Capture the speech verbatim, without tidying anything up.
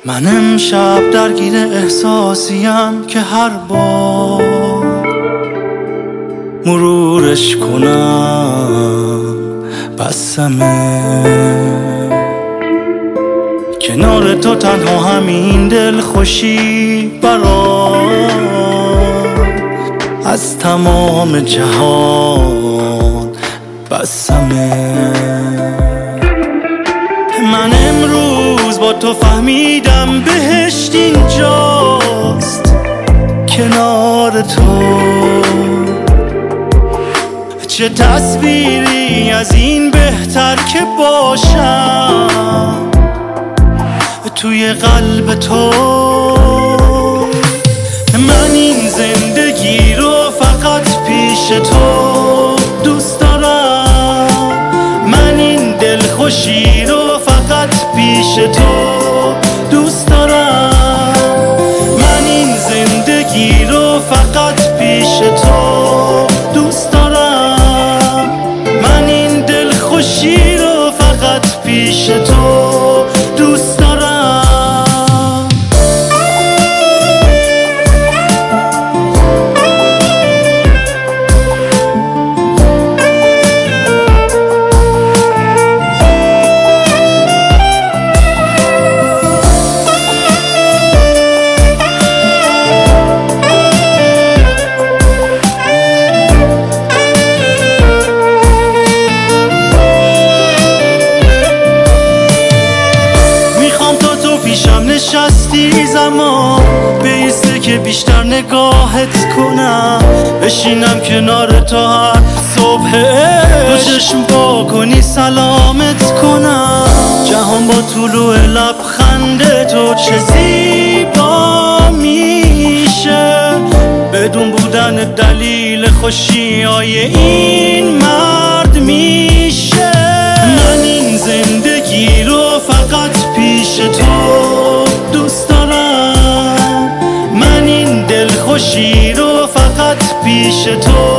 من امشب درگیر احساسیم که هر بار مرورش کنم بسمه. کنار تو تنها همین دل خوشی برام از تمام جهان بسمه. من امروز با تو فهمیدم بهشت اینجاست کنار تو. چه تصویری از این بهتر که باشم توی قلب تو. من این زندگی رو فقط پیش تو دوست دارم. من این دلخوشی رو فقط پیش تو دوست دارم. من این زندگی رو فقط پیش تو دوست دارم. من این دلخوشی رو فقط پیش تو دوست دارم. نشستی زمان بیسته که بیشتر نگاهت کنم. بشینم کنار تو هر صبح دو چشم با کنی سلامت کنم. جهان با طلوع لبخند تو چه زیبا میشه بدون بودن دلیل خوشی های این مرد میشه. من این زندگی رو فقط پیش تو دوست دارم. من این دلخوشی رو فقط پیش تو